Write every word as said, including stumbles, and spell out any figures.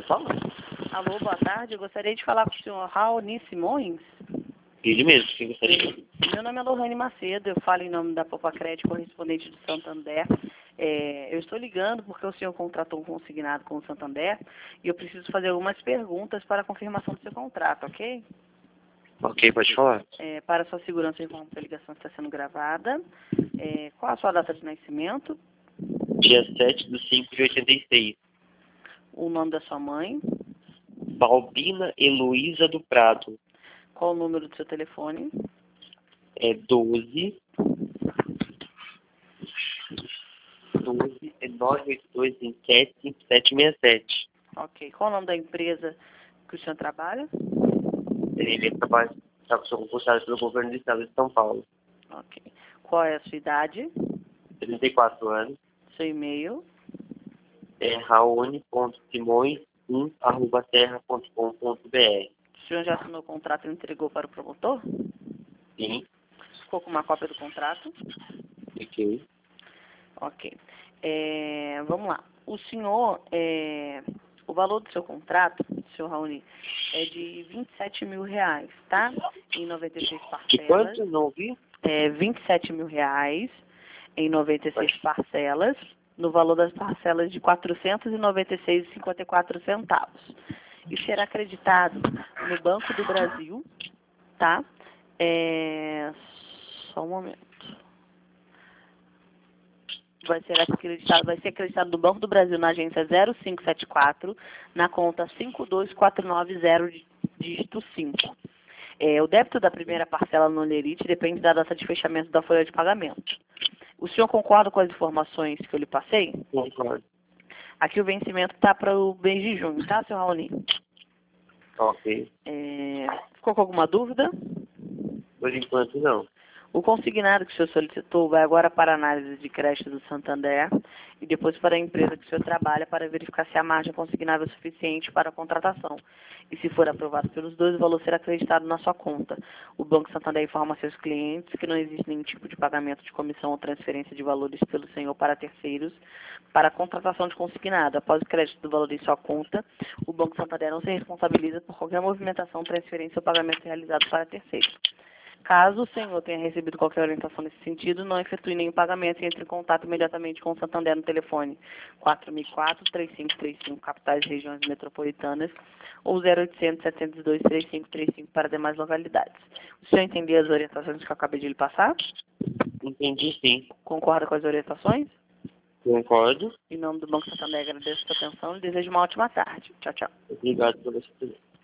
fala? Alô, boa tarde. Eu gostaria de falar com o senhor Raoni Simões. Ele mesmo, quem gostaria? Meu nome é Lohane Macedo, eu falo em nome da Popacred, correspondente do Santander. É, eu estou ligando porque o senhor contratou um consignado com o Santander e eu preciso fazer algumas perguntas para a confirmação do seu contrato, ok? Ok, pode falar. É, para sua segurança, informo que a ligação está sendo gravada. É, qual a sua data de nascimento? Dia sete de cinco de oitenta e seis. O nome da sua mãe? Balbina Heloísa do Prado. Qual o número do seu telefone? É doze. doze, é nove oito dois, vinte e sete, cinco sete seis sete. Ok. Qual o nome da empresa que o senhor trabalha? Ele trabalha, está sou concursado pelo governo do estado de São Paulo. Ok. Qual é a sua idade? trinta e quatro anos. Seu e-mail? É raoni ponto simões um arroba terra ponto com ponto br. O senhor já assinou o contrato e entregou para o promotor? Sim, Ficou com uma cópia do contrato? ok. Ok. É, vamos lá. O senhor, é, o valor do seu contrato, senhor Raoni, é de vinte e sete mil reais, tá? Em noventa e seis De parcelas. quanto? Não ouvi? É vinte e sete mil reais em noventa e seis parcelas, no valor das parcelas de quatrocentos e noventa e seis reais e cinquenta e quatro centavos. E será acreditado no Banco do Brasil, tá? É, só um momento. Vai ser acreditado, vai ser acreditado no Banco do Brasil na agência zero cinco sete quatro, na conta cinco dois quatro nove zero, dígito cinco. É, o débito da primeira parcela no Lerite depende da data de fechamento da folha de pagamento. O senhor concorda com as informações que eu lhe passei? Concordo. Aqui o vencimento está para o mês de junho, tá, senhor Raoni? Ok. É, ficou com alguma dúvida? Por enquanto, não. O consignado que o senhor solicitou vai agora para a análise de crédito do Santander e depois para a empresa que o senhor trabalha para verificar se a margem consignável é suficiente para a contratação. E se for aprovado pelos dois, o valor será acreditado na sua conta. O Banco Santander informa a seus clientes que não existe nenhum tipo de pagamento de comissão ou transferência de valores pelo senhor para terceiros para a contratação de consignado. Após o crédito do valor em sua conta, o Banco Santander não se responsabiliza por qualquer movimentação, transferência ou pagamento realizado para terceiros. Caso o senhor tenha recebido qualquer orientação nesse sentido, não efetue nenhum pagamento e entre em contato imediatamente com o Santander no telefone quatro mil e quatro, três cinco três cinco, capitais e regiões metropolitanas, ou zero oitocentos, setecentos e dois, trinta e cinco trinta e cinco para demais localidades. O senhor entendeu as orientações que eu acabei de lhe passar? Entendi, sim. Concorda com as orientações? Concordo. Em nome do Banco Santander, agradeço a sua atenção e desejo uma ótima tarde. Tchau, tchau. Obrigado pela sua